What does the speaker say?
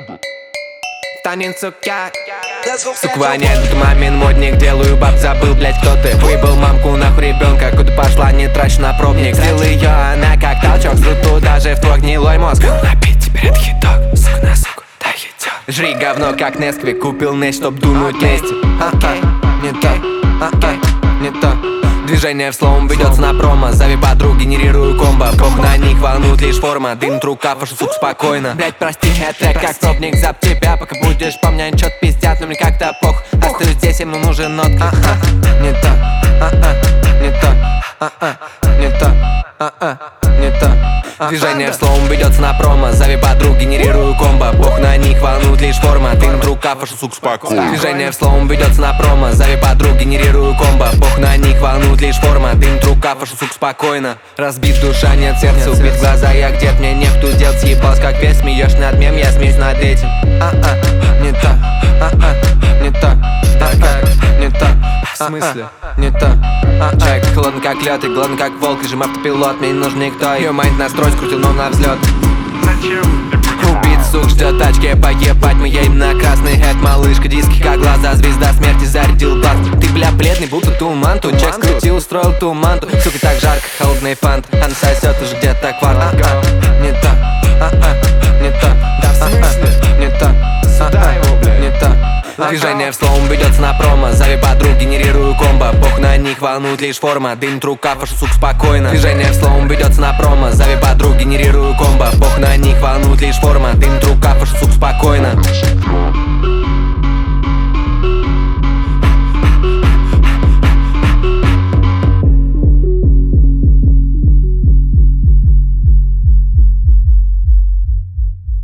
Танец как сука воняет, будто мамин модник. Делаю баб, забыл, блять, кто ты. Выебал мамку нахуй ребенка, куда пошла, не трачь на пробник. Слил ее, она как толчок, срут туда же в твой гнилой мозг. Напить теперь это хиток, сука на суку, да едет. Жри говно, как Несквик, купил нефть, чтоб дунуть вместе. Не то, не то. Движение в слоум ведется на промо. Зови подруг, генерирую комбо. Бог на них волнует лишь форма. Дым, рука, фашу, сук, спокойно. Блять, прости, это трек как пробник за тебя. Пока будешь по мне чё-то пиздят, но мне как-то пох. Остаюсь здесь, ему нужен нот. Не то, не то, не то, не то. Движение в слоум ведется на промо. Зови подруг, генерирую комбо. Бог на них волнует лишь форма. Дым, рука, фашу, сук, спокойно. Движение в слоум ведется на промо. Зови подруг, генерирую комбо. Бог на них волнует лишь форма. Дым, рука, фашу, сук, спокойно. Разбит душа, нет сердца, убит глаза, я где-то, мне нехту делать. Съебалась как весь, смеешь над мем, я смеюсь над этим. Не то, не то, не то. В смысле? Не то. Человек холодный как лед и голодный как волк. Режим автопилот, мне не нужен никто. Ее майнд настрой скрутил, но на взлет. Убит, сук, ждет тачки, поебать. Мы едем на красный хэт, малышка, диски как глаза. Звезда смерти зарядил глаз. Ты, бля, бледный, будто туман. Тут человек скрутил, устроил туман. Сука, так жарко, холодный фант. Она сосет уже где-то кварт. Не то, не то, не то, не то. Движение в слоум ведется на промо. Зови подруг, генерирую комбо. Бог на них волнует лишь форма. Дым, рука, фашу, сук, спокойно. Движение в слоум ведется на промо. Зови подруг, генерирую комбо. Бог на них волнует лишь форма. Дым,